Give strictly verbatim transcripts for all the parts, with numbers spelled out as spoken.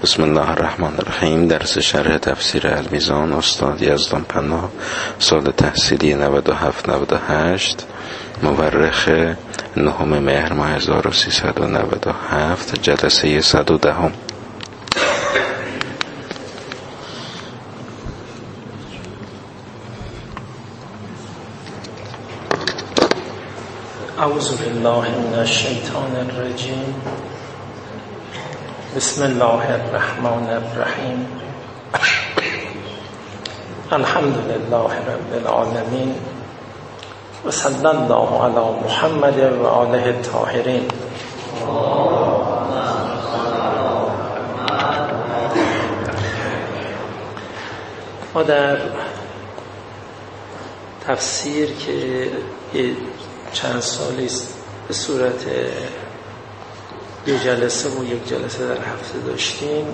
بسم الله الرحمن الرحیم. درس شرح تفسیر المیزان، استاد یزدان پناه، سال تحصیلی نود و هفت نود و هشت، مورخ نهم مهر ماه هزار و سیصد و نود و هفت، جلسه صد و ده. اعوذ بالله من الشیطان الرجیم. بسم الله الرحمن الرحیم. الحمد لله رب العالمین و صلی الله علی محمد و آله الطاهرین. ما در تفسیر که چند سالی است به صورت دو جلسه و یک جلسه در هفته داشتیم،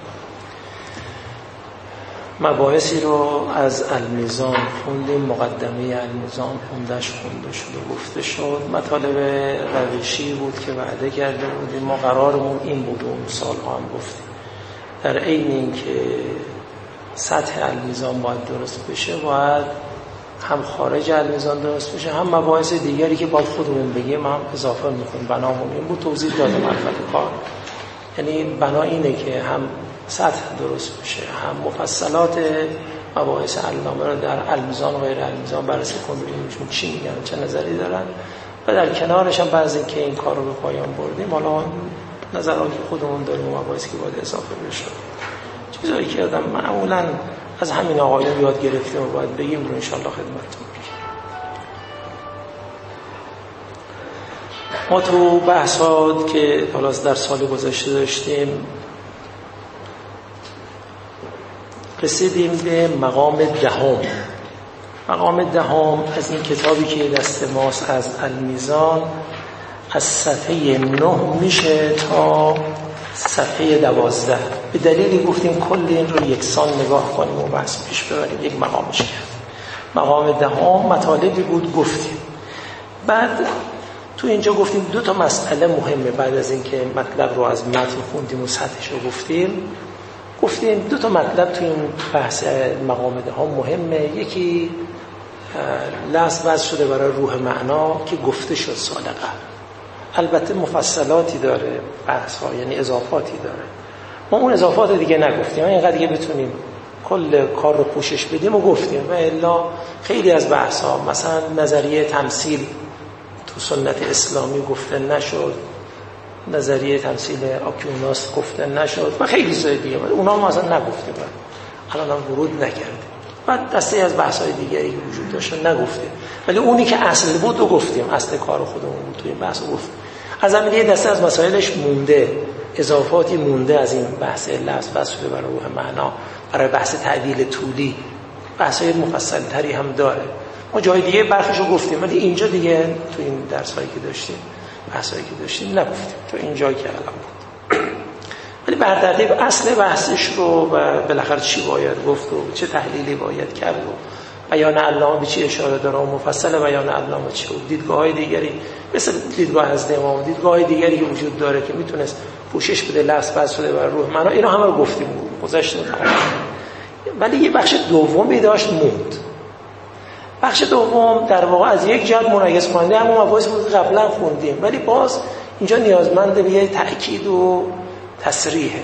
مباحثی رو از المیزان خوندیم. مقدمه المیزان خوندش خونده شد و گفته شد. مطالب روشی بود که وعده کرده بودیم. ما قرارمون این بود و اون سالها هم گفتیم، در عین این که سطح المیزان باید درست بشه، باید هم خارج المیزان درست بشه، هم مباحث دیگری که باید خودمون بگیم هم اضافه میکنیم. بنامون این بود، توضیح دادم البته کار. یعنی بنا اینه که هم سطح درست بشه، هم مفصلات مباحث علامه رو در المیزان و غیر المیزان بررسی کنیم، ببینیم چی میگن، چه نظری دارن، و در کنارش هم بعضی که این کار رو به پایان بردیم، حالا نظراتی خودمون داریم و مباحثی که باید اضافه بشه، چیزایی که آدم معمولاً از همین آقایون یاد گرفتیم و باید بگیم رو انشاءالله خدمتتون بگیم. ما تو بحثات که حالا در سال گذشته داشتیم رسیدیم به مقام دهم. مقام دهم از این کتابی که دست ماست از المیزان، از صفحه نه میشه تا صفحه دوازده. به دلیلی گفتیم کل این رو یکسان نگاه کنیم و بحث پیش ببریم، یک مقامش کرد. مقام دهم مطالبی بود گفتیم. بعد تو اینجا گفتیم دو تا مسئله مهمه. بعد از اینکه مطلب رو از متن خوندیم و سطحش رو گفتیم، گفتیم دو تا مطلب تو این بحث مقام دهم مهمه. یکی لفظ وضع شده برای روح معنا که گفته شد سال قبل، البته مفصلاتی داره بحث ها، یعنی اضافاتی داره. ما اون اضافات دیگه نگفتیم، اینقدر دیگه بتونیم کل کار رو پوشش بدیم و گفتیم. و الا خیلی از بحث ها، مثلا نظریه تمثیل تو سنت اسلامی گفته نشد، نظریه تمثیل آکیوناس گفته نشد و خیلی چیزای دیگه، اونا ما اصلا نگفتیم، الان هم ورود نکردیم. بعد دسته از بحث های دیگری که وجود داشت نگفتیم، ولی اونی که اصل بود رو گفتیم، اصل کار خودمون بود توی بحث رو گفتیم. از همین یه دسته از مسائلش مونده، اضافاتی مونده از این بحث لفظ بس شده برای روح معنا، برای بحث تعدیل طولی بحث‌های مفصل تری هم داره. ما جای دیگه برخیشو گفتیم، ولی اینجا دیگه تو این درسایی که داشتیم، بحثایی که داشتیم نگفتیم، تو این جایی که الان بود. ولی بر ترتیب اصل بحثش رو و بالاخره چی باید گفت و چه تحلیلی باید کرد و بیان علامه به چی اشاره داره و مفصل بیان علامه چی بود، دیدگاه‌های دیگری مثل دیدگاه حضرت امام، دیدگاه‌های دیگری که وجود داره که میتونست پوشش بده لفظ بس شده بر روح معنا، اینا همه رو گفتیم گذشته. ولی یه بخش دومی داشت موند. بخش دوم در واقع از یک جهت منعکس کننده همون مباحثی بود که قبلا خوندیم، ولی باز اینجا نیازمند به یه تأکید و تصریحه.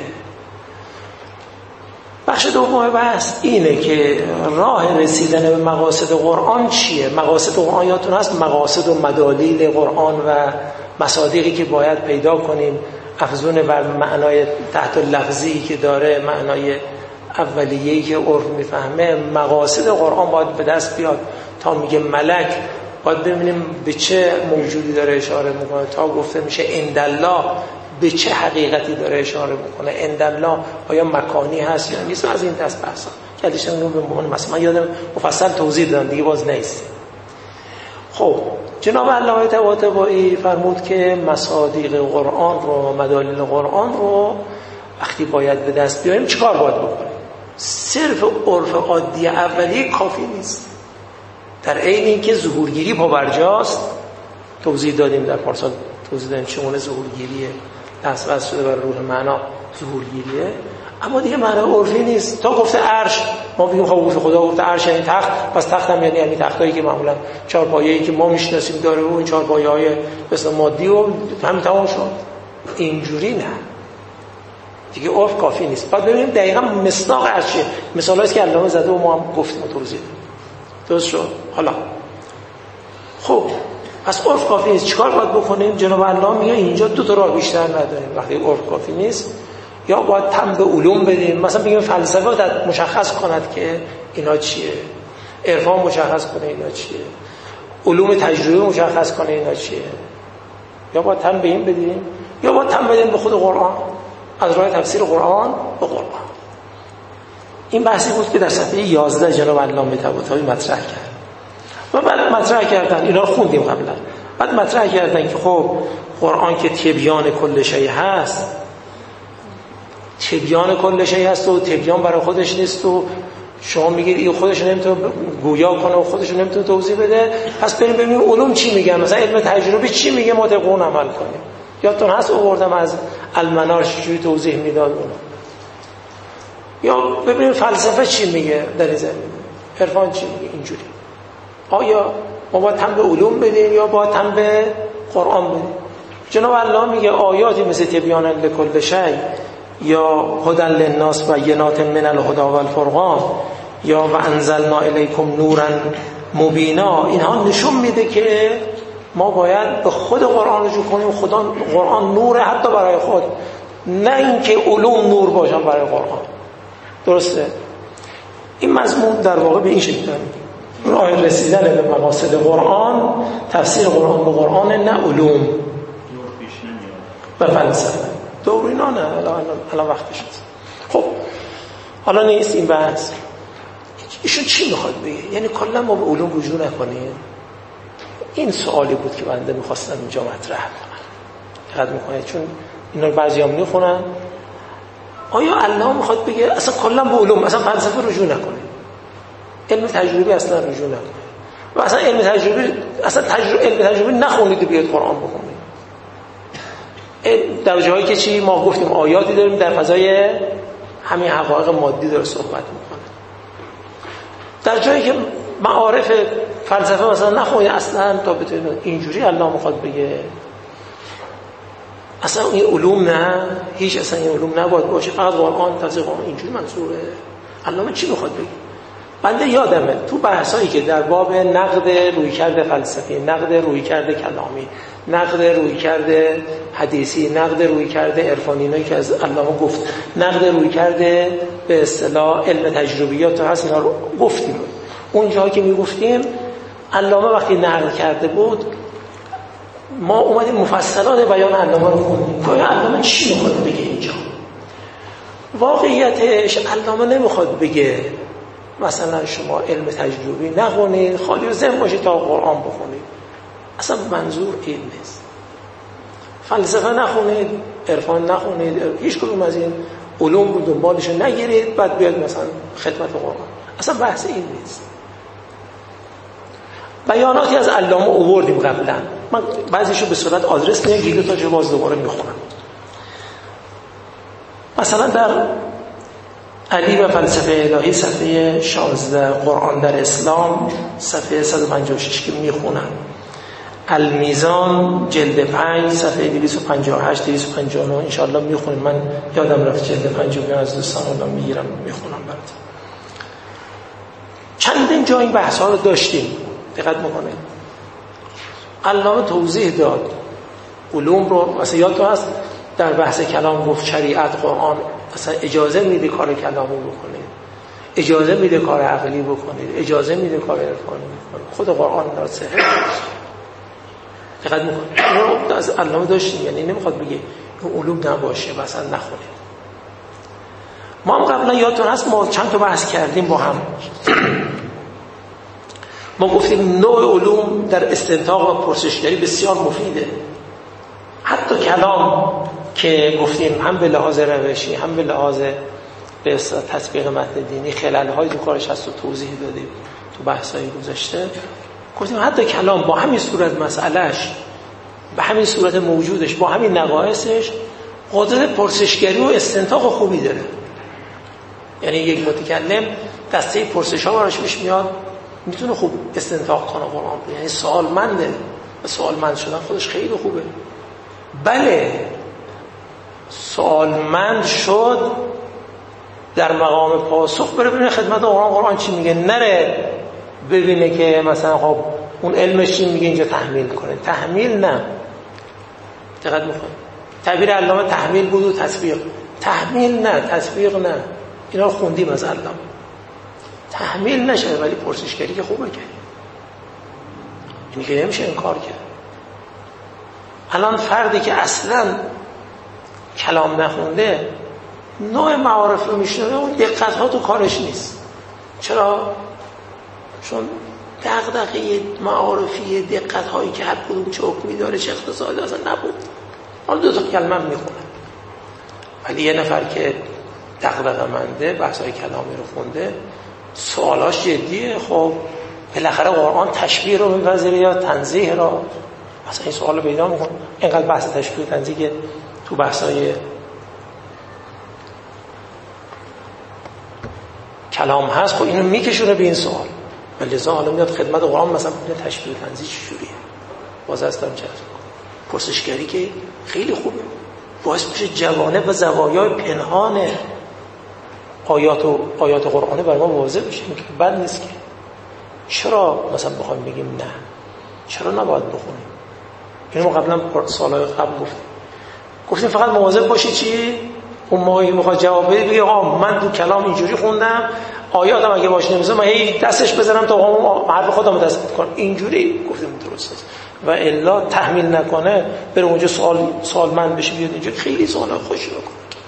بخش دوم بحث اینه که راه رسیدن به مقاصد قرآن چیه؟ مقاصد قرآن یادتون هست، مقاصد و مدالیل قرآن و مصادیقی که باید پیدا کنیم، افزون بر معنای تحت لفظی که داره، معنای اولیه‌ای که عرف میفهمه. مقاصد قرآن باید به دست بیاد. تا میگه ملک باید ببینیم به چه موجودی داره اشاره میکنه. تا گفته میشه اندالله، به چه حقیقتی داره اشاره میکنه. اندالله آیا مکانی هست یا نیست؟ از این دست بحثا که ازش رو به معنی مثلا من یادم مفصل توضیح دادم دیگه، باز نیست. خب جناب علامه طباطبایی فرمود که مصادیق قرآن رو، مدالیل قرآن رو وقتی باید به دست بیاریم چیکار باید بکنیم؟ صرف عرف عادی اولیه کافی نیست. در عین اینکه ظهورگیری پابرجاست، توضیح دادیم در پارسال، توضیح دادیم چگونه ظهورگیری دستبست شده بر روح معنا ظهور گیریه، اما دیگه معنی عرفی نیست. تا گفته عرش ما بگیم خب گفته خدا گفته عرش یعنی تخت، پس تخت هم یعنی یعنی تختایی که معمولا چهار پایه‌ای که ما میشناسیم داره و این چهار پایه‌های مثل مادی و همین تمام شد. اینجوری نه دیگه، عرف کافی نیست. بعد ببینیم دقیقاً مصداق عرش چیه. مثالایی که علامه زده و ما هم گفتیم و توضیح دادیم. درست شد؟ حالا خب پس عرف کافی نیست، چیکار باید بکنیم؟ جناب علامه میگه اینجا دو تا راه بیشتر نداریم وقتی عرف کافی نیست. یا باید تم به علوم بدیم، مثلا بگیم فلسفه باید مشخص کند که اینا چیه، عرفان مشخص کنه اینا چیه، علوم تجربی مشخص کنه اینا چیه. یا باید تم به این بدیم یا باید تم بدیم به خود قرآن، از راه تفسیر قرآن به قرآن. این بحثی بود که در صفحه یازده جناب علامه طباطبایی مطرح کرد و بعد مطرح کردن، اینا رو خوندیم قبلا، بعد مطرح کردن که خب قرآن که تبیان کل شیء هست، تبیان کل شیء هست و تبیان برای خودش نیست و شما میگید این خودش نمیتونه گویا کنه و خودش نمیتونه توضیح بده، پس بریم ببینیم علوم چی میگن، مثلا علم تجربی چی میگه ما طبق اون عمل کنیم. یادتون هست آوردم از المنار چجوری توضیح میداد اون. یا ببینیم فلسفه چی میگه در این زمینه، عرفان چی میگه. اینجوری آیا ما باید هم به علوم بدیم یا باید هم به قرآن بدیم؟ جناب علامه میگه آیاتی مثل تبیان لکل شیء یا هدی للناس بینات من الهدی والفرقان یا و انزلنا الیکم نورا مبینا، اینها نشون میده که ما باید به خود قرآن رجوع کنیم. خدا قرآن نوره حتی برای خود، نه اینکه علوم نور باشن برای قرآن. درسته؟ این مضمون در واقع به این شکل راه رسیدن به مقاصد قرآن، تفسیر قرآن به قرآن، نه علوم و فلسفه. دور اینا نه، الان وقتش هست. خب حالا نیست این بحث. ایشون چی میخواد بگه؟ یعنی کلا ما به علوم رجوع نکنیم؟ این سوالی بود که بنده میخواستم اینجا مطرح کنم. دقت میکنید چون اینا رو بعضی‌ها میخونن، آیا الله میخواد بگه اصلا کلا به علوم، اصلا فلسفه رجوع نکنید، علم تجربی اصلا رجوع نکنید و اصلا علم تجربی اصلا تجربه علم تجربی نخونید و بیاد قرآن بخونید؟ در جایی که چی ما گفتیم آیاتی داریم در فضای همین حقایق مادی داره صحبت میکنه، در جایی که معارف فلسفه مثلا نخونید اصلا تا بتونید. اینجوری الله میخواد بگه اصلا این علوم نه، هیچ اصلا این علوم نباید باشه، فقط قرآن تفسیر قرآن. اینجوری منظوره؟ علامه چی میخواد بگه؟ بنده یادمه تو بحثایی که در باب نقد رویکرد فلسفی، نقد رویکرد کلامی، نقد رویکرد حدیثی، نقد رویکرد عرفانی، اینایی که از علامه گفت، نقد رویکرد به اصطلاح علم تجربیات هست، اینا رو گفتیم. اون جایی که میگفتیم علامه وقتی نقل کرده بود ما اومدیم مفصلات بیان علامه رو خوندیم که علامه چی میخواد بگه اینجا. واقعیتش علامه نمیخواد بگه مثلا شما علم تجربی نخونید، خالی و ذهن باشید تا قرآن بخونید. اصلا منظور این نیست. فلسفه نخونید، عرفان نخونید، هیچ کدوم از این علوم رو دنبالش نگیرید بعد بیاد مثلا خدمت قرآن. اصلا بحث این نیست. بیاناتی از علامه آوردیم قبلا، من بعضیشو به صورت آدرس میگم، یکی دو تاشو باز دوباره میخونم. مثلا در علی و فلسفه الهی صفحه شانزده، قرآن در اسلام صفحه صد و پنجاه و شش که میخونم، المیزان جلد پنج صفحه دویست و پنجاه و هشت دویست و پنجاه و نه انشاءالله میخونیم. من یادم رفت جلد پنج رو از دوستان الان میگیرم میخونم براتون. چندین جا این بحث ها رو داشتیم، دقت میکنید. علامه توضیح داد علوم رو، مثلا یادتون هست در بحث کلام گفت شریعت قرآن مثلا اجازه میده کار کلامی بکنید، اجازه میده کار عقلی بکنید، اجازه میده کار عرفانی بکنید. خود قرآن را صحیح دقت میکنید. از علامه داشتیم، یعنی نمیخواد بگه این علوم نباشه مثلا نخونید. ما هم قبلا یادتون هست ما چند تا بحث کردیم با هم. ما گفتیم نوع علوم در استنتاق و پرسشگری بسیار مفیده. حتی کلام که گفتیم هم به لحاظ روشی هم به لحاظ به اصطلاح تطبیق متن دینی خلل‌های تو کارش هست و توضیح دادیم تو بحث‌های گذشته. گفتیم حتی کلام با همین صورت مسئلهش، به همین صورت موجودش، با همین نقایصش قدرت پرسشگری و استنتاق خوبی داره. یعنی یک متکلم دسته پرسش ها براش پیش میاد، میتونه خوب استنتاق کنه قرآن، یعنی سوالمنده و سوالمند شدن خودش خیلی خوبه. بله سوالمند شد در مقام پاسخ بره ببینه خدمت قرآن قرآن چی میگه، نره ببینه که مثلا خب اون علمش چی میگه اینجا تحمیل کنه. تحمیل نه، دقت میکنه تعبیر علامه تحمیل بود و تطبیق. تحمیل نه، تطبیق نه، اینا رو خوندیم از علامه. تحمیل نشه ولی پرسشگری که خوبه، کرد اینی که نمیشه انکار کرد. الان فردی که اصلا کلام نخونده نوع معارف رو میشنوه، اون دقت ها تو کارش نیست. چرا؟ چون دغدغه معارفی دقت هایی که هر کدوم چه حکمی داره چه اختصاصی اصلا نبود. حالا دو تا کلمه میخونه. ولی یه نفر که دغدغه منده بحث های کلامی رو خونده، سوالاش جدیه، خب بالاخره قرآن تشبیه رو میپذیره یا تنزیه رو، مثلا این سوال رو پیدا میکنه. اینقدر بحث تشبیه و تنزیه که تو بحثای کلام هست، خب اینو میکشونه به این سوال. لذا حالا میاد خدمت قرآن مثلا ببینه تشبیه و تنزیه چجوریه. باز هستم چه پرسشگری که خیلی خوبه، باعث میشه جوانب و زوایای پنهان آیات و آیات قرآنی برای ما واضح بشه. این که بد نیست که. چرا مثلا بخوایم بگیم نه، چرا نباید بخونیم؟ اینو ما قبلا سالهای قبل گفتیم گفتیم فقط مواظب باشی چی؟ اون موقعی که میخواد جواب بده بگه آقا من تو کلام اینجوری خوندم، آیاتم اگه باش نمیزنم من هی دستش بزنم تا اون حرف خودم دست کنم. اینجوری گفتیم درست است. و الا تحمیل نکنه بره اونجا سوال سوالمند بشه بیاد اینجا خیلی سوالا خوشی بکنه.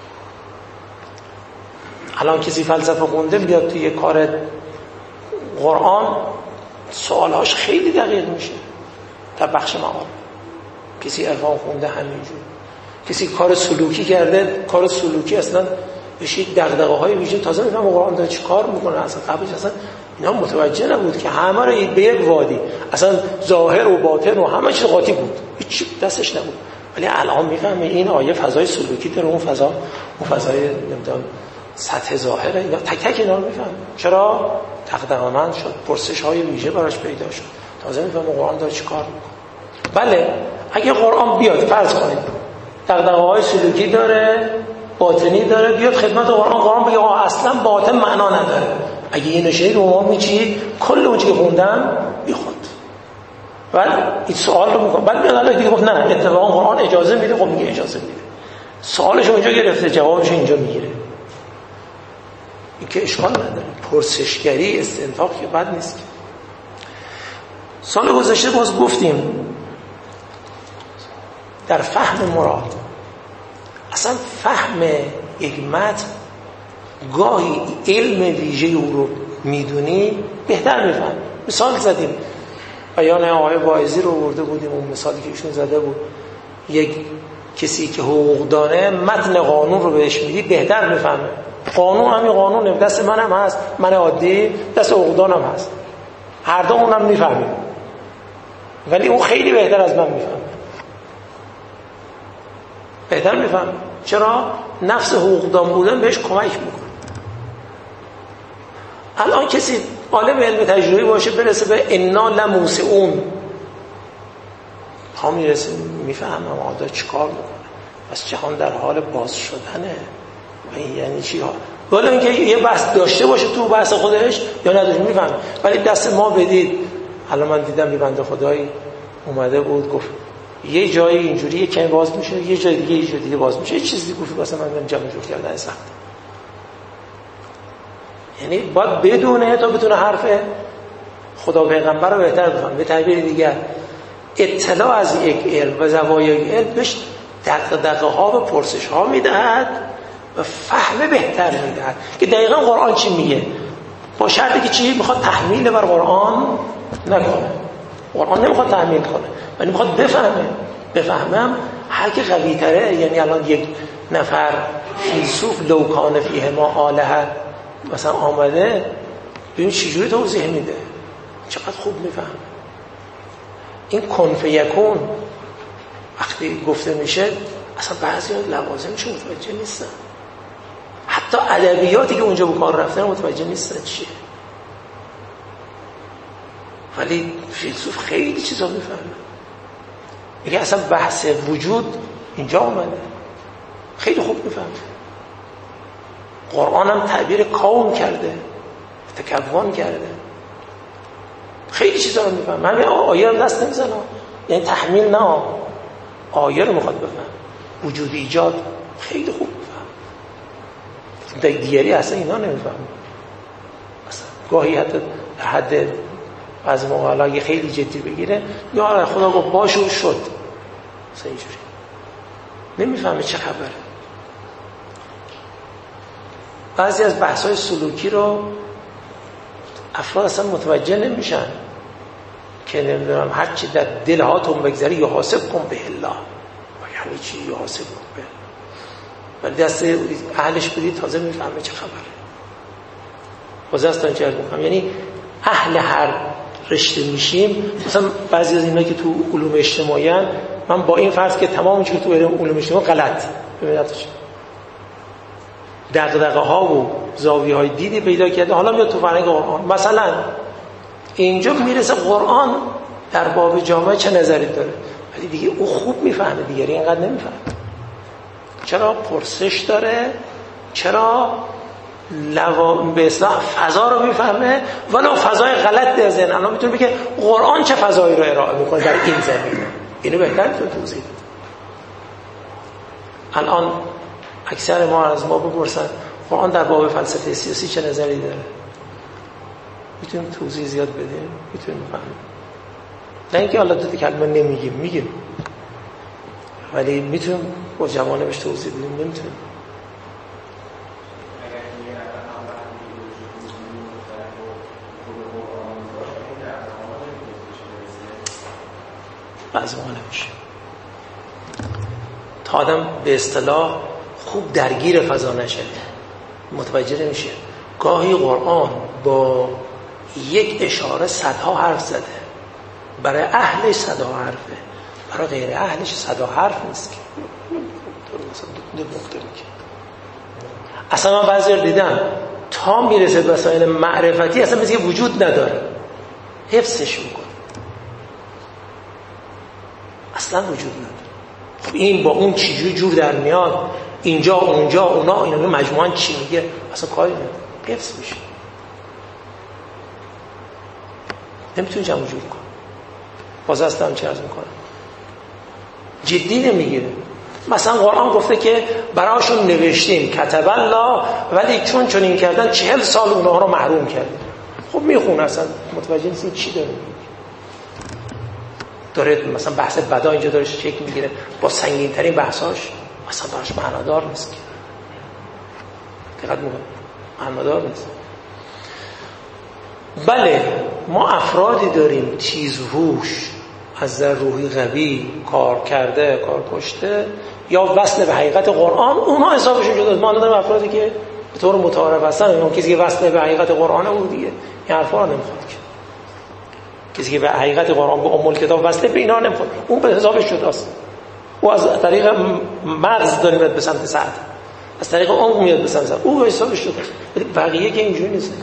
الان کسی فلسفه خونده بیاد توی کار قرآن سوالهاش خیلی دقیق میشه. در بخش معارف کسی عرفان خونده همینجور، کسی کار سلوکی کرده، کار سلوکی اصلا بهش یک دغدغه‌های ویژه تازه میفهمه قرآن داره چی کار میکنه. اصلا قبلش اصلا اینا متوجه نبود که همه رو به یک وادی، اصلا ظاهر و باطن و همه چیز قاطی بود، هیچ دستش نبود. ولی الان میفهمه این آیه فضای سلوکی داره، اون فضا اون فضای نمیدونم سطح ظاهره، اینا تک تک اینا رو میفهمه. چرا؟ دغدغه‌مند شد، پرسش‌های ویژه براش پیدا شد، تازه میفهمه قرآن داره چی کار میکنه. بله اگه قرآن بیاد فرض کنید دغدغه‌های سلوکی داره، باطنی داره، بیاد خدمت قرآن قرآن بگه آقا اصلا باطن معنا نداره، اگه اینو شنید رو ما میچی کل اون چیزی که خوندم بیخوند. بعد این سوال رو میکنه، بعد میاد الان دیگه گفت نه اتفاقا قرآن اجازه میده، خب میگه اجازه میده، سوالش اونجا گرفته جوابش اینجا میگیره. این که اشکال نداره، پرسشگری استنتاق که بد نیست. سال گذشته باز گفتیم در فهم مراد، اصلا فهم یک متن گاهی علم ویژه او رو میدونی بهتر میفهم. مثال زدیم، بیان آقای واعظی رو برده بودیم، اون مثالی که ایشون زده بود، یک کسی که حقوق داره متن قانون رو بهش میدی بهتر میفهمه. قانون همین قانونه، دست منم هست، من عادی، دست حقوقدانم هست، هر دو اونم میفهمیم، ولی اون خیلی بهتر از من میفهمه، بهتر میفهمه. چرا؟ نفس حقوقدان بودن بهش کمک میکنه. الان کسی عالم علم تجربی باشه برسه به انا لموسعون، ها میرسه میفهمه آدم چی کار میکنه، پس جهان در حال باز شدنه. و این یعنی چی ها؟ ولی اینکه یه بحث داشته باشه تو بحث خودش یا نداشته میفهمه. ولی دست ما بدید، الان من دیدم یه بنده خدایی اومده بود گفت یه جایی اینجوری یه کمی باز میشه، یه جای دیگه یه جای دیگه باز میشه، یه چیزی گفت واسه من من جمع جور کردن سخت. یعنی باید بدونه تا بتونه حرف خدا پیغمبر رو بهتر بفهمه. به تعبیر دیگر اطلاع از یک علم و زوایای علم بهش دغدغه ها و پرسش ها میدهد و فهم بهتر میدهد که دقیقا قرآن چی میگه، با شرطی که چی میخواد تحمیل بر قرآن نکنه. قرآن نمیخواد تحمیل کنه ولی میخواد بفهمه. بفهمم هر که قوی تره. یعنی الان یک نفر فیلسوف لوکان فیه ما آله مثلا آمده ببین چجوری توضیح میده، چقدر خوب میفهمه. این کن فیکون وقتی گفته میشه اصلا بعضی لوازمش متوجه نیستن، حتی ادبیاتی که اونجا به کار رفتن متوجه نیستن چیه. ولی فیلسوف خیلی چیزا میفهمه. میگه اصلا بحث وجود اینجا اومده، خیلی خوب میفهمه. قرآن هم تعبیر کون کرده، تکون کرده، خیلی چیزا رو میفهمه. من آیه رو دست نمیزنم، یعنی تحمیل نه، آیه رو میخواد بفهم. وجود ایجاد خیلی خوب میفهم. دیگری اصلا اینا نمیفهم. اصلا گاهی حتی حد از موقع خیلی جدی بگیره، یا خدا گفت باشه و شد، اصلا اینجوری نمیفهمه چه خبره. بعضی از بحث‌های سلوکی رو افراد اصلا متوجه نمیشن که نمیدونم هر چی در دل هاتون بگذری یحاسب کن به الله، یعنی چی یحاسب کن به ولی دست اهلش بدید تازه میفهمه چه خبره. واسه چه میگم، یعنی اهل هر رشته میشیم. مثلا بعضی از اینا که تو علوم اجتماعی ان، من با این فرض که تمام چیزا تو علوم اجتماعی غلط ببینیدش، دغدغه ها و زاویه های دیدی پیدا کرده. حالا میاد تو فرهنگ قرآن، مثلا اینجا میرسه قرآن در باب جامعه چه نظری داره، ولی دیگه او خوب میفهمه، دیگری اینقدر نمیفهمه. چرا؟ پرسش داره، چرا لوا... به اصطلاح فضا رو میفهمه، ولو فضای غلط در ذهن. الان میتونه بگه قرآن چه فضایی رو ارائه میکنه در این زمینه، اینو بهتر میتونه توضیح بده. الان اکثر ما از ما بپرسن قرآن در باب فلسفه سیاسی چه نظری داره، میتونیم توضیح زیاد بدیم، میتونیم بفهمیم. نه اینکه حالا دو کلمه نمیگیم، میگیم، ولی میتونیم با جوانبش توضیح بدیم، نمیتونیم. بعضی موقع نمیشه. تا آدم به اصطلاح خوب درگیر فضا نشه متوجه نمیشه. گاهی قرآن با یک اشاره صدها حرف زده، برای اهلش صدها حرفه، برای غیر اهلش صدها حرف نیست که اصلا. من بعضی رو دیدم تا میرسه به مسائل معرفتی اصلا مثل که وجود نداره، حفظش میکنه، اصلا وجود نداره. خب این با اون چجوری جور در میاد، اینجا اونجا اونا اینا مجموعاً چی میگه، اصلا کاری نداره، حفظ میشه، نمیتونه جمع جور کنه. باز هستم چه عرض میکنم، جدی نمیگیره. مثلا قرآن گفته که براشون نوشتیم کتب الله، ولی چون چون این کردن چهل سال اونها رو محروم کرد. خب میخونه اصلا متوجه نیست این چی داره داره مثلا بحث بدا اینجا داره شکل میگیره با سنگین ترین بحثاش، اصلا براش معنادار نیست که دقت میکنه، معنادار نیست. بله ما افرادی داریم تیزهوش، از نظر روحی قوی، کار کرده، کار کشته، یا وصل به حقیقت قرآن، اونها حسابشون جداست. ما داریم افرادی که به طور متعارف هستن، اون کسی که وصل به حقیقت قرآن اون دیگه این حرفا رو نمیخواد که کسی که به حقیقت قرآن به ام الکتاب وصله به اینا نمیخواد، اون به حسابش جداست. او از طریق مغز داره میاد به سمت سعد، از طریق عمق میاد به سمت سعد، او به حسابش جداست. ولی بقیه که اینجوری نیستن.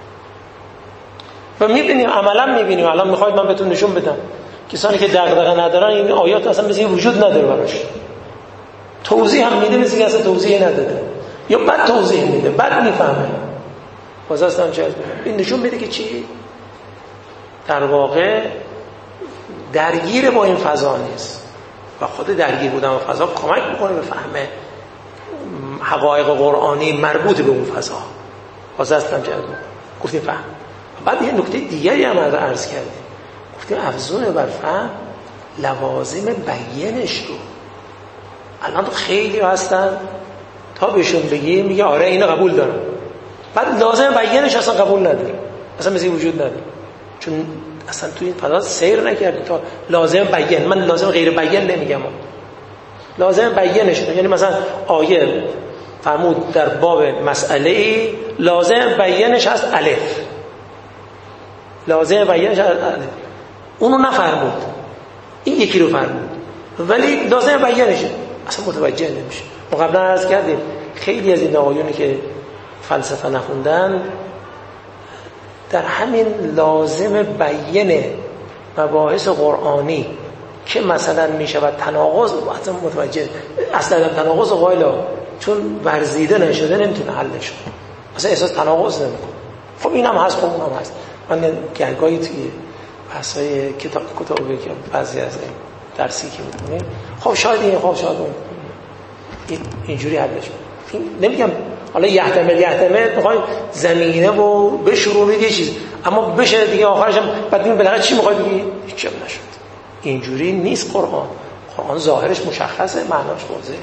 و میبینیم، عملا میبینیم. الان میخواید من بهتون نشون بدم کسانی که دغدغه ندارن این آیات اصلا مثل وجود نداره براش، توضیح هم میده مثل که اصلا توضیح نداده، یا بعد توضیح میده بعد میفهمه. باز اصلا چه این نشون میده که چی در واقع درگیر با این فضا نیست و خود درگیر بودن با فضا کمک میکنه به فهم حقایق قرآنی مربوط به اون فضا. باز اصلا چه گفتیم فهم. بعد یه نکته دیگری هم عرض کردیم، گفتیم افزون بر فهم لوازم بیانش رو. الان خیلی هستن تا بهشون بگیم میگه آره اینو قبول دارم، بعد لازم بیانش اصلا قبول نداره، اصلا مثل وجود نداره، چون اصلا تو این فضا سیر نکردی تا لازم بیان. من لازم غیر بیان نمیگم، لازم بیانش. یعنی مثلا آیه فرمود در باب مسئله لازم بیانش هست الف، لازم بیانش هست الف، اونو نفرمود، این یکی رو فرمود، ولی لازم بیانشه. اصلا متوجه نمیشه. ما قبلا عرض کردیم خیلی از این آقایونی که فلسفه نخوندن در همین لازم بیان مباحث قرآنی که مثلا میشود تناقض اصلا متوجه اصلا تناقض قائلا چون ورزیده نشده نمیتونه حلش کنه، اصلا احساس تناقض نمیکنه. خب اینم هست، خب اونم هست. من گرگایی توی بحثای کتاب کتابی که بعضی از این درسی که میکنه خب شاید این خب شاید اون این اینجوری حلش کنه. نمیگم حالا یحتمل یحتمل میخوای زمینه و بشورونید یه چیز، اما بشه دیگه آخرش هم بعد ببین بالاخره چی میخوای بگی؟ هیچ نشد. اینجوری نیست قرآن. قرآن ظاهرش مشخصه، معناش واضحه.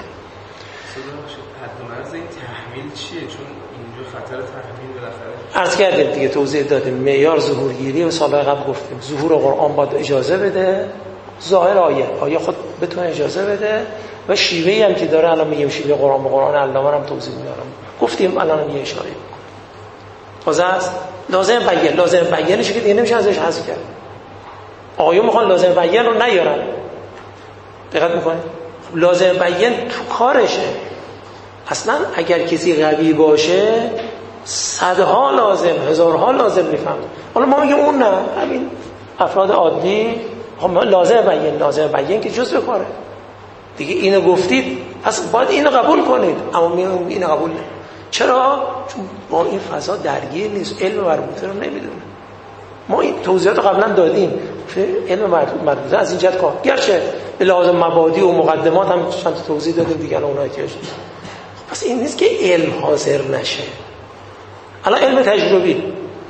حد مرز این تحمیل چیه؟ چون اینجا خطر تحمیل بالاخره عرض کردیم دیگه، توضیح دادیم. معیار ظهورگیری و سال قبل گفتیم ظهور قرآن باید اجازه بده، ظاهر آیه آیه خود بتونه اجازه بده و شیوهی هم که داره الان میگیم شیوه قرآن به قرآن علامه هم توضیح میارم گفتیم الان یه اشاره میکنم. واضح است. لازم بیان، لازم بیانش که دیگه نمیشه ازش حذف کرد. آیه میخوان لازم بیان رو نیارن. دقت میکنید؟ لازم بیان تو کارشه. اصلا اگر کسی قوی باشه صدها لازم، هزارها لازم میفهم. حالا ما میگیم اون نه، همین افراد عادی هم لازم بیان، لازم بیان که جزء کاره دیگه. اینو گفتید پس باید اینو قبول کنید، اما میگم اینو قبول نه. چرا؟ چون با این فضا درگیر نیست، علم مربوطه رو نمیدونه. ما این توضیحات قبلا دادیم، علم مربوطه از این جهت کار، گرچه به لازم مبادی و مقدمات هم چند تا توضیح دادیم دیگه، اونها احتیاج نیست. پس این نیست که علم حاضر نشه. الان علم تجربی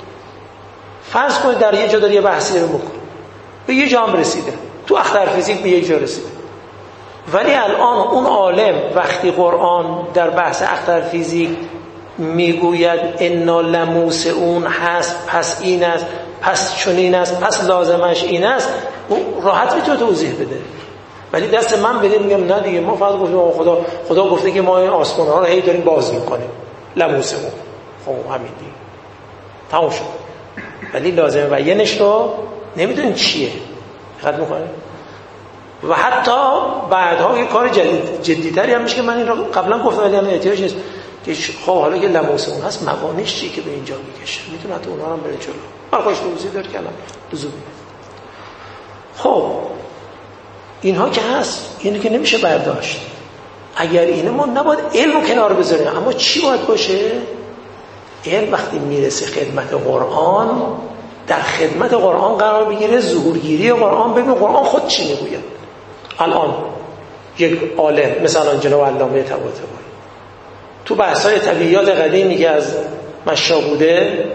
فرض کنید در یه جا داره یه بحثی رو میکنه، به یه جا هم رسیده، تو اختر فیزیک به یه جا رسیده، ولی الان اون عالم وقتی قرآن در بحث اختر فیزیک میگوید انا لموس اون هست، پس این است، پس چنین است، پس لازمش این است، اون راحت میتونه توضیح بده. ولی دست من بده میگم نه دیگه، ما فقط گفتیم خدا خدا گفته که ما این آسمان ها رو هی داریم باز میکنیم، لموس اون، خب همین دیگه تموم شد. ولی لازم بیانش رو نمیدونیم چیه. دقت میکنید؟ و حتی بعدها یه کار جدید جدیتری هم میشه که من این رو قبلا گفتم ولی الان احتیاج نیست که خب حالا که لموس اون هست موانعش چیه که به اینجا میکشه، میتونه حتی اونها هم بره جلو. برخوش توضیح داره که الان لزومی. خب اینها که هست، اینو که نمیشه برداشت. اگر اینه ما نباید علم رو کنار بذاریم، اما چی باید باشه؟ علم وقتی میرسه خدمت قرآن، در خدمت قرآن قرار بگیره، ظهورگیری قرآن، ببین قرآن خود چی میگوید. الان یک عالم مثلا جناب علامه طباطبایی تو بحث‌های طبیعیات قدیمی که از مشا بوده،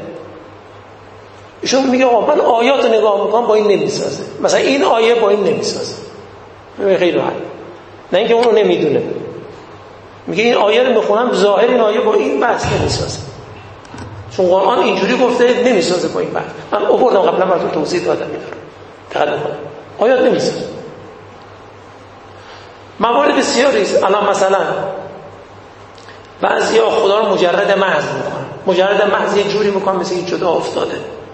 ایشون میگه آقا من آیات رو نگاه میکنم با این نمیسازه، مثلا این آیه با این نمیسازه. خیلی راحت، نه اینکه اونو نمیدونه، میگه این آیه رو میخونم ظاهر این آیه با این بحث نمیسازه، چون قرآن اینجوری گفته نمیسازه با این بحث. من آوردم قبلا براتون توضیح دادم اینا رو، دقت کنید. آیات نمیسازه. موارد بسیاری است. الان مثلا بعضیا خدا رو مجرد محض میکنن، مجرد محض یه جوری میکنن مثل این جدا افتاده.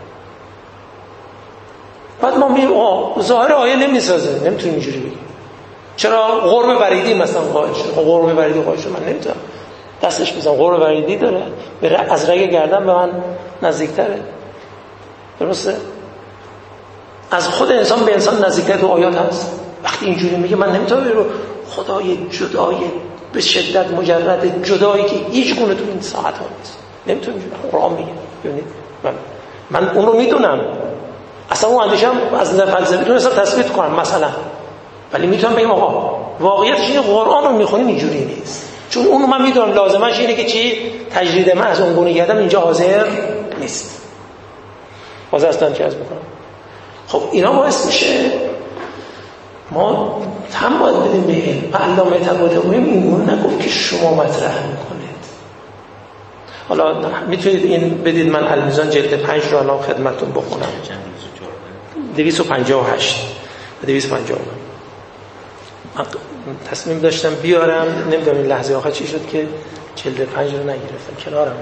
بعد ما میگیم آه ظاهر آیه نمیسازه، نمیتونیم اینجوری بگیم. چرا؟ قرب بریدی مثلا قائل شد. قرب بریدی قائل شد، من نمیتونم دستش بزنم. قرب بریدی داره، از رگ گردن به من نزدیکتره. درسته؟ از خود انسان به انسان نزدیکتر تو آیات هست. وقتی اینجوری میگه من نمیتونم رو خدای جدای به شدت مجرد جدایی که هیچ گونه تو این ساعت ها نیست، نمیتونم اینجوری. قرآن میگه ببینید من من اون رو میدونم، اصلا اون اندیشم از نظر فلسفی تونستم تثبیت کنم مثلا، ولی میتونم بگم آقا واقعیتش اینه قرآن رو میخونیم اینجوری نیست، چون اون رو من میدونم لازمش اینه که چی تجرید محض اون گونه گردم اینجا حاضر نیست. واضح است چه از میکنم. خب اینا باعث میشه ما هم باید بدیم به علم. علامه طباطبایی اینگونه نگفت که شما مطرح میکنید. حالا میتونید این بدید من المیزان جلد پنج رو الان خدمتتون بخونم. دویست و پنجاه و هشت دویست و پنجاه و نه. من تصمیم داشتم بیارم، نمیدونم این لحظه آخر چی شد که جلد پنج رو نگرفتم، کنارم.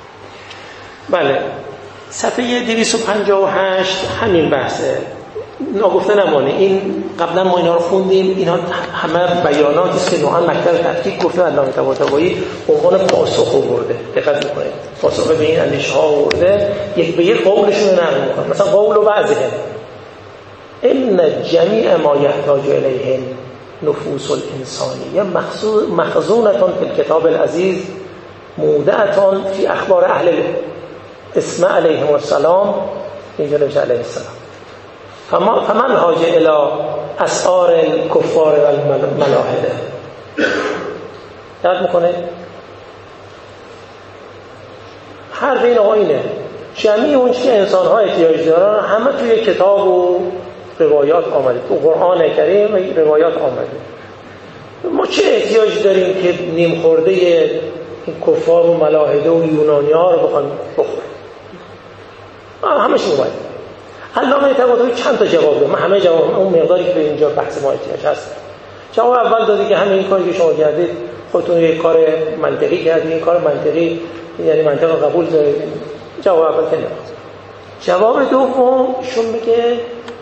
بله صفحه دویست و پنجاه و هشت همین بحثه. ناگفته نمانه. این قبلا ما اینا رو خوندیم، اینا همه بیاناتی است که نوعا مکتب تحقیق گفته علامه طباطبایی عنوان پاسخ آورده. دقت میکنید پاسخ به این اندیشه ها آورده، یک به یک قولشون رو نقل میکنه. مثلا قول بعضهم ان جمیع ما یحتاج الیه نفوس الانسانیه مخزونة فی الکتاب العزیز مودعة فی اخبار اهل اسماء علیهم السلام. اینجا نوشته علیه السلام. فما فمن حاج الی اسعار الکفار و الملاحده. یاد میکنه حرف این آینه جمعی اون که انسان ها احتیاج دارن همه توی کتاب و روایات آمده، تو قرآن کریم و روایات آمده. ما چه احتیاج داریم که نیم خورده این کفار و ملاحده و یونانی ها رو بخوایم بخوریم؟ همش اومده. علامه طباطبایی چند تا جواب داد. من همه جواب اون مقداری که به اینجا بحث ما احتیاج هست. جواب اول دادی که همین کاری که شما کردید خودتون یک کار منطقی کردید، این کار منطقی یعنی منطق قبول دارید. جواب اول که نه. جواب دوم شون میگه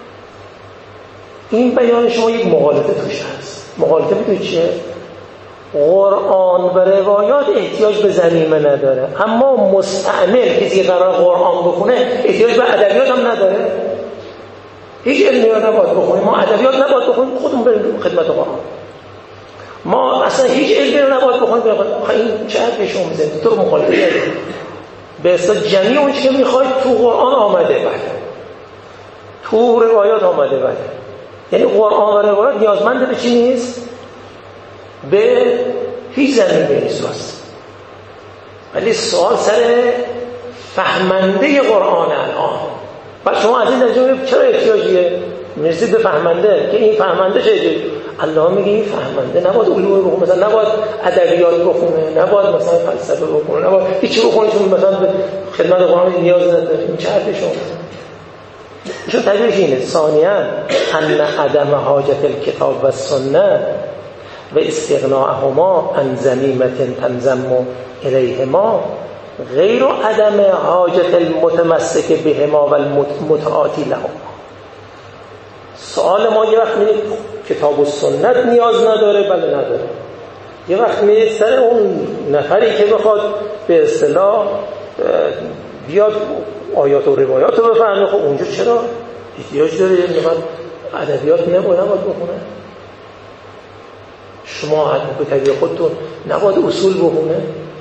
این بیان شما یک مغالطه توش هست. مغالطه بدون چیه؟ قرآن و روایات احتیاج به ضمیمه نداره، اما مستعمل کسی قرار قرآن بخونه احتیاج به ادبیات هم نداره. هیچ علمی رو نباید بخونیم، ما ادبیات نباید بخونیم، خودمون بریم خدمت قرآن. ما اصلا هیچ علمی رو نباید بخونیم. این چه حرفی شما میزنید؟ تو مخالفه کردید. به اصطلاح جمعی اون چیزی که میخواید تو قرآن آمده، بله تو روایات آمده، بله. یعنی قرآن و روایات نیازمند به چی نیست؟ به هیچ زمینه نیست واسه. ولی سوال سر فهمنده قرآن الان. بعد شما از این نظر چرا احتیاجیه؟ میرسید به فهمنده که این فهمنده چه؟ الله میگه این فهمنده نباید علوم بخونه، مثلا نباید ادبیات بخونه، نباید مثلا فلسفه بخونه، نباید هیچی بخونه چون مثلا به خدمت قرآن نیاز نداره. این چه حرفی شما؟ ایشون تعبیرش اینه. ثانیاً ان عدم حاجت الکتاب و سنت و استغناءهما عن ضمیمة تنضم الیهما غیر عدم حاجت المتمسک بهما و المتعاطی لهما. سوال ما یه وقت میگه کتاب و سنت نیاز نداره، بله نداره. یه وقت میگه سر اون نفری که بخواد به اصطلاح بیاد آیات و روایات رو بفهمه، خب اونجا چرا احتیاج داره؟ یعنی ادبیات نباید نباید بخونه؟ شما به طبیع خودتون نباید اصول بخونه؟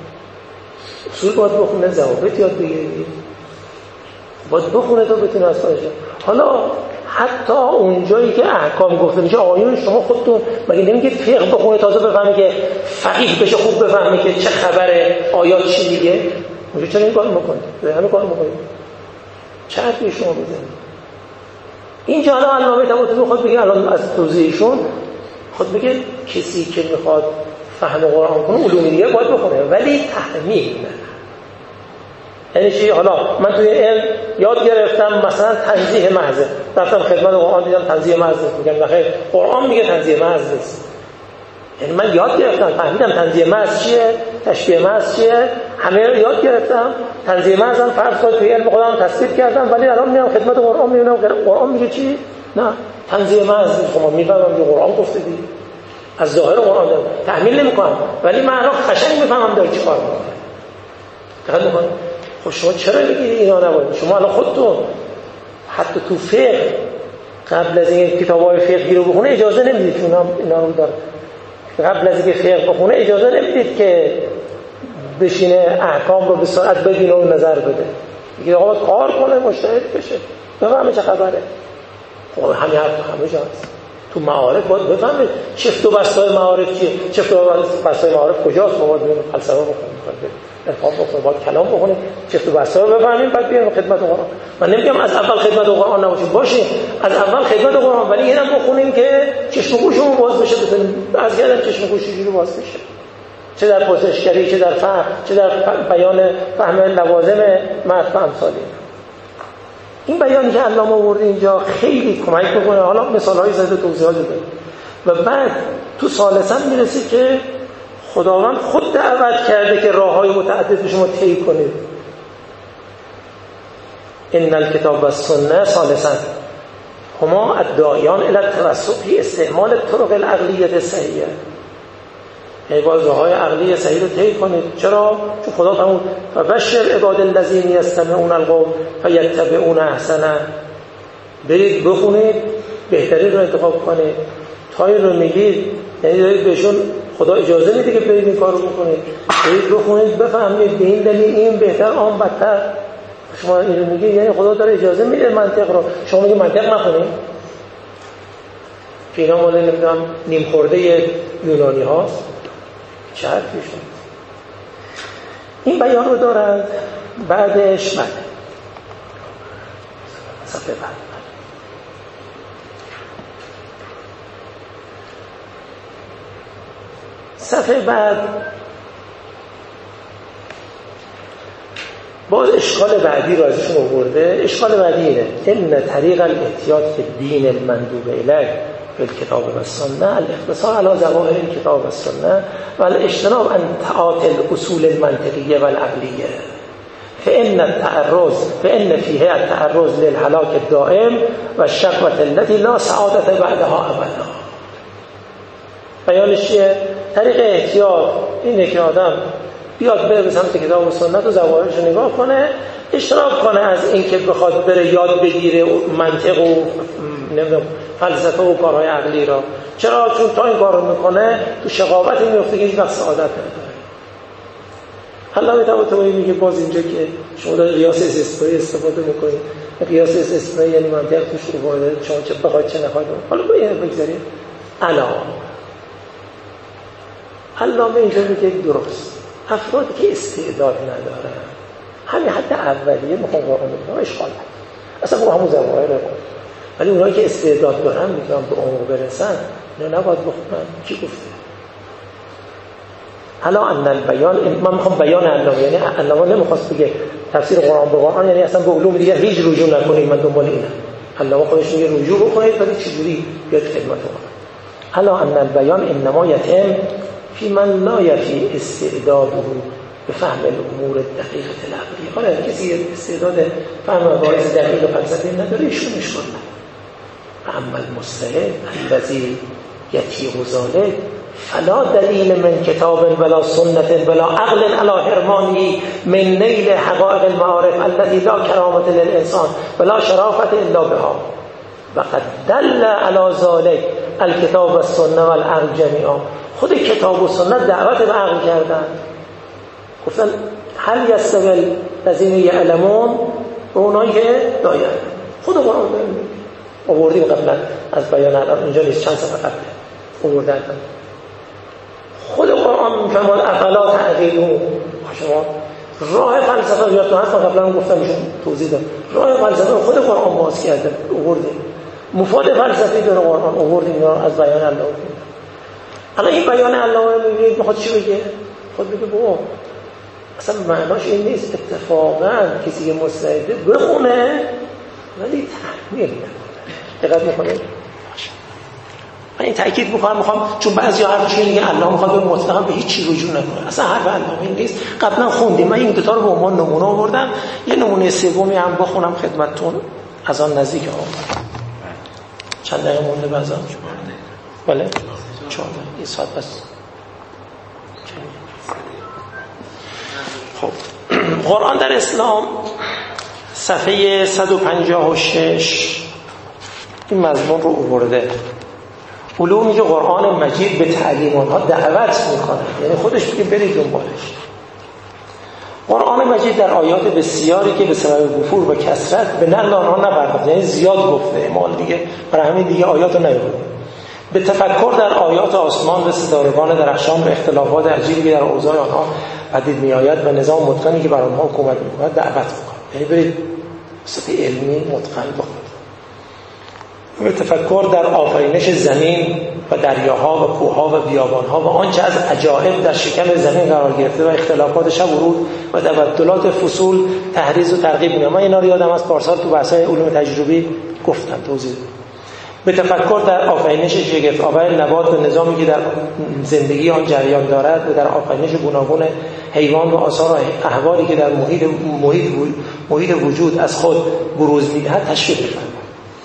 اصول باید بخونه، ضوابط یاد بگیرید، باید بخونه تا بتونه از خودش. حالا حتی اونجایی که احکام گفته میشه آقایون شما خودتون مگه نمیگید فقه بخونه تازه بفهمی که فقیه بشه، خوب بفهمی که چه خبره، آیات چی میگه؟ اونجا چرا این کار میکنید؟ همه کار میکنید. چه حرفی شما بزنید؟ اینجا حالا علامه طباطبایی میخواد بگه الان از توضیحشون خود بگه کسی که میخواد فهم قرآن کنه علوم دیگه باید بخونه، ولی تحمیل نه. یعنی چی؟ حالا من توی علم یاد گرفتم مثلا تنزیه محض، رفتم خدمت قرآن دیدم تنزیه محض، میگم نخیر قرآن میگه تنزیه محض نیست. یعنی من یاد گرفتم فهمیدم تنزیه محض چیه، تشبیه محض چیه، همه رو یاد گرفتم. تنزیه محض هم فرض کنید توی علم خودم تصدیق کردم، ولی الان میام خدمت قرآن میبینم قرآن میگه چی؟ نه تنزیه محض نیست. خب میفهمم که قرآن گفته دی، از ظاهر قرآن داره تحمیل نمی‌کنم، ولی من الان قشنگ میفهمم داره چیکار میکنه. دقت می‌کنید؟ خب شما چرا بگید اینا نباید؟ شما الان خودتون حتی تو فقه قبل از این کتاب‌های فقهی رو بخونه اجازه نمیدید که اینا اینا رو داره. قبل از اینکه فقه بخونه اجازه نمیدید که بشینه احکام رو به سرعت ببینه و نظر بده. میگه آقا کار کنه، مجتهد بشه، بفهمه چه خبره. خب همین حرف همه جا هست. تو معارف باید بفهمید چفت و بستای معارف چیه، چفت و بستای معارف کجاست. ما باید بریم فلسفه بخونیم، عرفان بخونیم، باید کلام بخونیم، چفت و بستا رو بفهمیم، بعد بیایم خدمت قرآن. من نمیگم از اول خدمت قرآن نباشیم، باشیم از اول خدمت قرآن، ولی اینم بخونیم که چشم و گوشمون باز بشه، بتونیم از گردن چشم و گوش جوری باز بشه، چه در پرسشگری، چه در فهم، چه در بیان فهم لوازم متن امثالی. این بیانی که علامه آورده اینجا خیلی کمک میکنه. حالا مثال‌های زده توضیحات داده و بعد تو ثالثاً میرسه که خداوند خود دعوت کرده که راه‌های متعدد به شما طی کنید. ان الکتاب و السنه ثالثاً هما الداعیان الی التوسع فی استعمال الطرق العقلیه صحیحه. ای باز راههای عقلی صحیح رو طی کنید. چرا؟ چون خدا فرمود فبشر عباد الذین یستمعون القول فیتبعون احسنه. برید بخونید بهترین رو انتخاب کنید. تای رو میگید یعنی دارید بهشون خدا اجازه میده که برید این کار رو بکنید. برید بخونید بفهمید به این دلیل این بهتر آن بدتر. شما این رو میگید یعنی خدا داره اجازه میده منطق رو. شما میگید منطق نخونید. که اینا مال نمیدونم نیم خورده یونانی هاست. چه حرفیشون؟ این بیان رو دارند. بعدش بعد صفحه بعد صفحه بعد باز اشکال بعدی رو ازشون آورده. اشکال بعدی اینه ان طریق الاحتیاط فی الدین المندوب الیه فی الکتاب و السنه الاختصار علی ظواهر الکتاب و السنه و الاجتناب عن تعاطی الاصول المنطقیه و العقلیه فان التعرض فان فیه التعرض للهلاك الدائم و الشقوه التي لا سعادت بعدها ابدا. بیانش چیه؟ طریق احتیاط اینه که آدم بیاد بره به سمت کتاب و سنت و ظواهرش رو نگاه کنه، اشتراک کنه از این که بخواد بره یاد بگیره منطق و نمیدونم فلسفه و کارهای عقلی را. چرا؟ چون تا این کار رو میکنه تو شقاوت این میفته که هیچ وقت سعادت نداره. علامه طباطبایی میگه باز اینجا که شما دارید قیاس استثنایی استفاده میکنید. قیاس استثنایی یعنی منطق توش اومده شما چه بخواید چه نخواید. حالا با این بگذارید علامه علامه اینجا میگه درست افرادی که استعداد ندارن همین حد اولیه میخوام قرآن بخونن اشکال نداره، اصلا با همون ظواهر رو. ولی اونایی که استعداد دارن میتونن به عمق برسن اینا نباید بخونن. کی گفته؟ حالا ان البیان من میخوام بیان علامه، یعنی علامه نمیخواست بگه تفسیر قرآن به قرآن یعنی اصلا به علوم دیگه هیچ رجوع نکنید، من دنبال اینم. علامه خودش میگه رجوع بکنید ولی چجوری بیاد خدمتتون. حالا ان البیان انما یتم فی من لا یفی استعداده به فهم الامور دقیقه العقلی. حالا کسی استعداد فهم مباحث دقیق فلسفی نداره ایشون اشکال نداره. اما المستعد الذی یتیق ذلک فلا دلیل من کتاب ولا سنت ولا عقل علی حرمانی من نیل حقائق المعارف التي لا کرامت للانسان ولا شرافت الا بها وقد دل علی ذلک الکتاب و السنه و العقل جمیعا. خود کتاب و سنت دعوت به عقل کردن. گفتن هل یستوی الذین یعلمون و اونایی که داین. خود قرآن آوردیم قبلا از بیان الان اینجا نیست، چند صفحه قبل آوردن. خود قرآن میفرماد افلا تعقلون. شما راه فلسفه یادتون هست من قبلا گفتم ایشون توضیح داد. راه فلسفه خود قرآن باز کرده آوردیم. مفاد فلسفی داره قرآن آوردیم از بیان الله. الان این بیان الله میگه میخواد چی بگه؟ خود بگه بابا اصلا معناش این نیست اتفاقا کسی که مستعده بخونه ولی تحمیل نکنه. دقت میکنه؟ من این تاکید میکنم میخوام چون بعضی حرفش میگه الله میخواد به مطلقاً به هیچ چی رجوع نکنه. اصلا حرف الله این نیست. قبلا خوندیم. من این دو تا رو به عنوان نمونه آوردم. یه نمونه سومی هم بخونم خدمتتون از آن نزدیک آمد. چند دقیقه مونده بعضا؟ بله؟ چهار این ساعت بس. خب قرآن در اسلام صفحه صد و پنجاه و شش این مضمون رو آورده. علومی که قرآن مجید به تعلیم آنها دعوت میکنه، یعنی خودش میگه برید دنبالش. قرآن مجید در آیات بسیاری که به سبب وفور و کثرت به نقل آنها نپرداخته، یعنی زیاد گفته مال دیگه برای همین دیگه آیات رو نیاورده. به تفکر در آیات آسمان و ستارگان درخشان و اختلافات عجیبی در اوضاع آنها پدید میآید و نظام متقنی که بر آنها حکومت میکند دعوت میکنه. یعنی برید صفحه علمی متقن بخونید. به تفکر در آفرینش زمین و دریاها و کوهها و بیابانها و آنچه از عجایب در شکم زمین قرار گرفته و اختلافات شب و روز و تبدلات فصول تحریض و ترغیب می‌کنه. من اینا رو یادم از پارسال تو بحث‌های علوم تجربی گفتم توضیح. به تفکر در آفرینش شگفت‌آور نبات و نظامی که در زندگی آن جریان دارد و در آفرینش گوناگون حیوان و آثار و احوالی که در محیط محیط محیط وجود از خود بروز می‌دهد تشریح می‌کنه.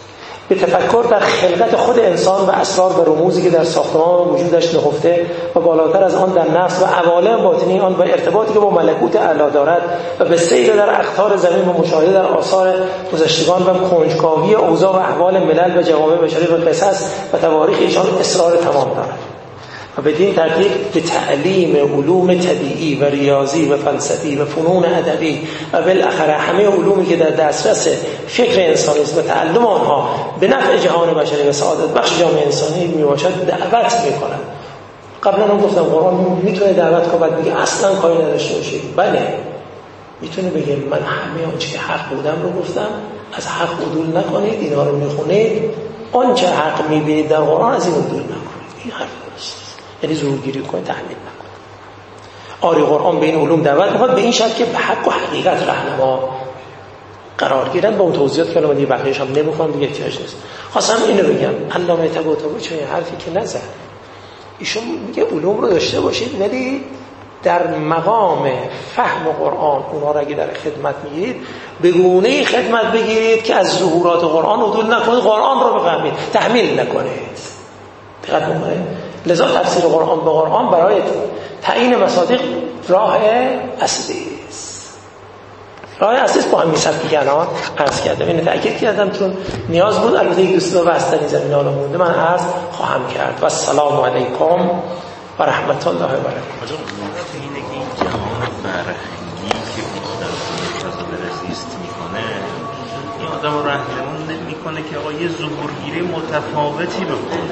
به تفکر در خلقت خود انسان و اسرار و رموزی که در ساختمان وجودش نهفته و بالاتر از آن در نفس و عوالم باطنی آن و ارتباطی که با ملکوت اعلی دارد و به سیر در اقطار زمین و مشاهده در آثار گذشتگان و کنجکاوی اوضاع و احوال ملل و جوامع بشری و قصص و تواریخ ایشان اصرار تمام دارد. و بدین ترتیب به تعلیم علوم طبیعی و ریاضی و فلسفی و فنون ادبی و بالاخره همه علومی که در دسترس فکر انسانی است و تعلم آنها به نفع جهان بشری و سعادت بخش جامعه انسانی میباشد دعوت میکنند. قبلا هم گفتم قرآن میتونه دعوت کنه، بعد میگه اصلا کاری نداشته باشید. بله میتونه بگه من همه آنچه که حق بودم رو گفتم، از حق عدول نکنید، اینا رو میخونید، آنچه حق میبینید در قرآن از این عدول نکنید. این حرف درست، یعنی زورگیری کنید، تحمیل نکنید. آری قرآن به این علوم دعوت میکنه به این شرط که به حق و حقیقت رهنما قرار گیرن. با اون توضیحات که الان دیگه بقیه‌اش هم نمیخوام، دیگه احتیاج نیست. خواستم اینو بگم، علامه طباطبایی چه حرفی که نزد، ایشون میگه علوم رو داشته باشید ولی در مقام فهم قرآن اونها رو اگه در خدمت میگیرید به گونه‌ای خدمت بگیرید که از ظهورات قرآن عدول نکنید، قرآن رو بفهمید، تحمیل نکنید. دقت بکنید. لذا تفسیر قرآن به قرآن برای تعیین مصادیق راه اصلی است. راه اصلی است. با همین سبکی که الان عرض کردم، اینو تاکید کردم چون نیاز بود. البته یک دوست رو بستنی زمین حالا مونده، من عرض خواهم کرد. و السلام علیکم و رحمت الله و برکاته. اینه که این جهان فرهنگی که آدم اجازه رزیست میکنه، این آدم رو رهنمون نمیکنه که آقا یه ظهورگیری متفاوتی بکنه.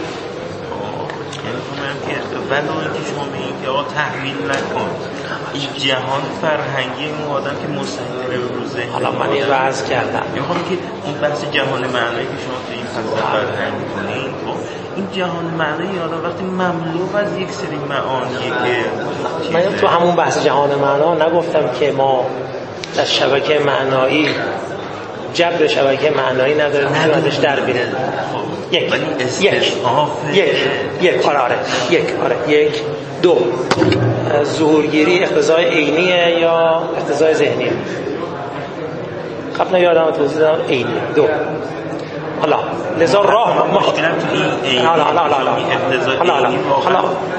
یعنی کنم که ولو اینکه شما میگید که آقا تحمیل نکن، این جهان فرهنگی اون آدم که مستحیل به روزه. حالا من این رو عرض کردم، میخوام که این بحث جهان معنایی که شما تو این فصل فرهنگ کنید، این جهان معنایی آدم وقتی مملو از یک سری معانیه که من تو همون بحث جهان معنا نگفتم که ما در شبکه معنایی جبر شبکه معنایی نداره ندارش در بیره. یک یک یک یک آره آره یک آره یک دو ظهورگیری اقتضای عینیه یا اقتضای ذهنیه؟ قبلا یادم توضیح دادم عینیه. دو حالا لذا راه ما حالا حالا حالا حالا حالا حالا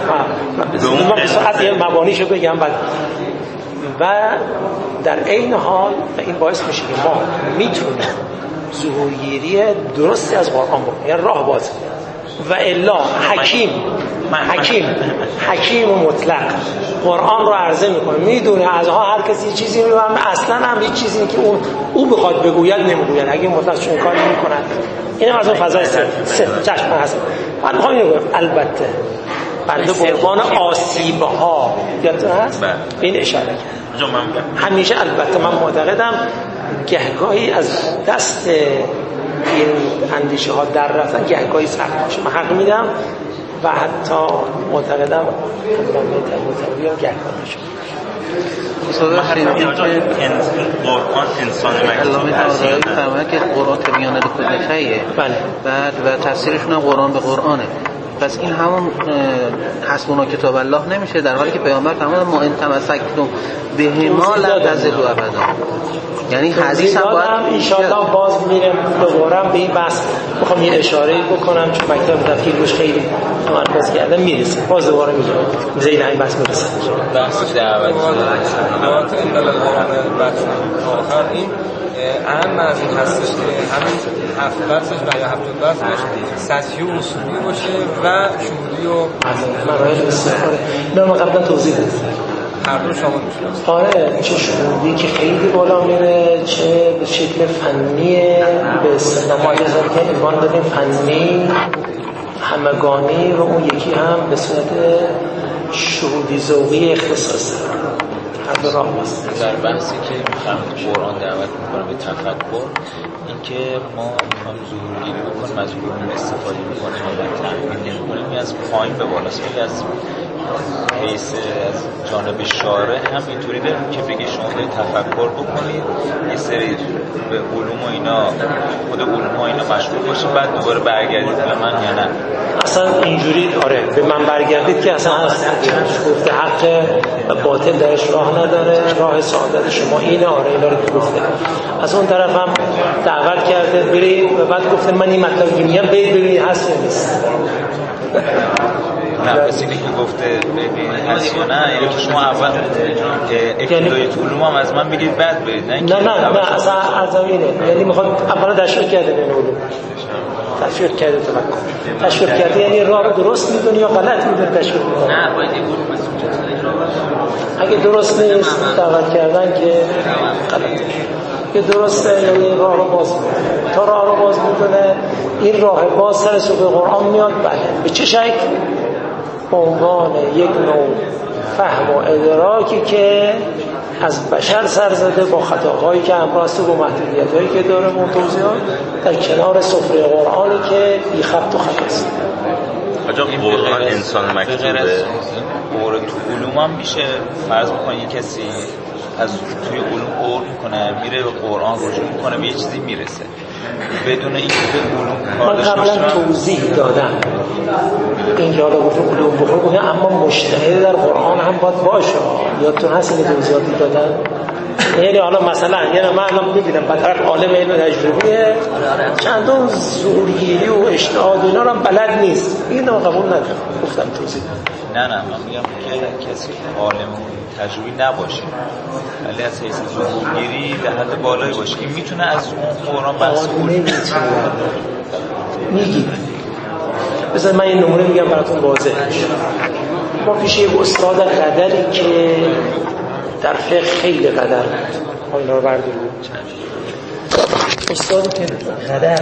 من به سرعت یه مبانیشو بگم بعد. و در عین حال و این باعث میشه که ما میتونیم ظهورگیری درستی از قرآن بکنیم، یعنی راه باز. و الا حکیم حکیم حکیم و مطلق قرآن رو عرضه میکنه، میدونه از ها هر کسی چیزی میفهمه، اصلا هم هیچ چیزی که اون او بخواد بگوید نمیگوید. اگه مطلق چون کار نمیکنه این از اون فضای سه سه چشم هست. من میخوام اینو بگم البته بنده قربان آسیب‌ها یادتون هست این اشاره کرد. همیشه البته من معتقدم گهگاهی از دست این اندیشه ها در رفتن گهگاهی سخت باشه، من حق میدم و حتی معتقدم علامه طباطبایی هم گهگاهی باشه. صدا حریم که قرآن انسان علامه طباطبایی فرمود که قرآن تبیان لکل شیء، بله، بعد و تفسیرشون هم قرآن به قرآنه. پس این همون حسبنا کتاب الله نمیشه، در حالی که پیامبر فرمودن ما ان تمسکتم بهما لا تضلوا ابدا. یعنی حدیث هم باید ان شاء الله باز میرم دوباره به این بحث میخوام یه اشاره‌ای بکنم چون مکتب تفکیک روش خیلی تمرکز کردم، میرسه باز دوباره میگم زین این بحث میرسه. بحث دعوت دعوت اندال قرآن بحث آخر این اهم از این هستش که همین هفت بحثش و یا هفت بحثش سطحی و اصولی باشه و شهودی و مراحل استفاده. من قبلا توضیح دادم هر دو شامل میشه. آره، چه شهودی که خیلی بالا میره، چه به شکل فنی به استخدامات ازاری که عنوان دادیم فنی همگانی و اون یکی هم به صورت شهودی ذوقی اختصاص هر دو راه هست. در بحثی که میخوام قرآن دعوت میکنم به تفکر، اینکه ما میخوام ظهورگیری بکنیم از قرآن استفاده میکنیم و تحمیل نمیکنیم، از پایین به بالاست، خیلی از حیث از جانب شارع هم اینطوری داریم که بگی شما به تفکر بکنید یه سری به علوم و اینا خود علوم و اینا مشغول باشید بعد دوباره برگردید به من یا نه؟ اصلا اینجوری آره به من برگردید که اصلا هست گفته حق باطل درش راه نداره، راه سعادت شما اینه. آره اینا رو گفته. از اون طرف هم دعوت کرده برید و بعد گفته من این مطلب که میگم برید ببینید هست یا نیست. نه بس اینی که گفته ببینید هست یا نه، یعنی که شما اول ابتدای علوم هم از من بگید بعد برید. نه نه نه نه اصلا عظمینه، یعنی میخواد اولا تشویق کرده به علوم، تشویق کرده تفکر، تشویق کرده یعنی راه رو درست میدونی یا غلط میدونی تشویق میکنی. نه باید این علوم اگه درست نیست دعوت کردن که غلطه، که درسته یعنی راه رو باز میدونه. تا راه رو باز میدونه این راه باز سر سوق قرآن میاد. بله به چه شکل؟ به عنوان یک نوع فهم و ادراکی که از بشر سر زده با خطاهایی که همراه است و با محدودیت‌هایی که داره توضیحات در کنار سفره قرآنی که بی خط و خط است. آجا قرآن انسان مکتوبه قرآن تو علوم هم میشه فرض بکنی یه کسی از توی علوم قرآن میکنه میره به قرآن رجوع میکنه به یه چیزی میرسه بدون اینکه به علوم کار داشته باشه. من قبلا توضیح دادم این یالا گفت علوم بخور اما مجتهد در قرآن هم باید باشه. یادتون هست این توضیحاتی دادن؟ یعنی حالا مثلا یعنی من الان میبینم بطرف عالم علم تجربیه چندون زورگیری و اجتهاد و اینا رو هم بلد نیست، این رو قبول ندارم. گفتم توضیح نه نه من میگم که کسی عالم تجربی نباشه ولی از حیث زورگیری به حد بالایی باشه این میتونه از اون قرآن بحث کنه. میگی بذار من یه نمونه میگم براتون واضح بشه. ما پیش یک استاد قدری که در فقه خیلی قدر بود، اینا رو برداریم. استاد که قدر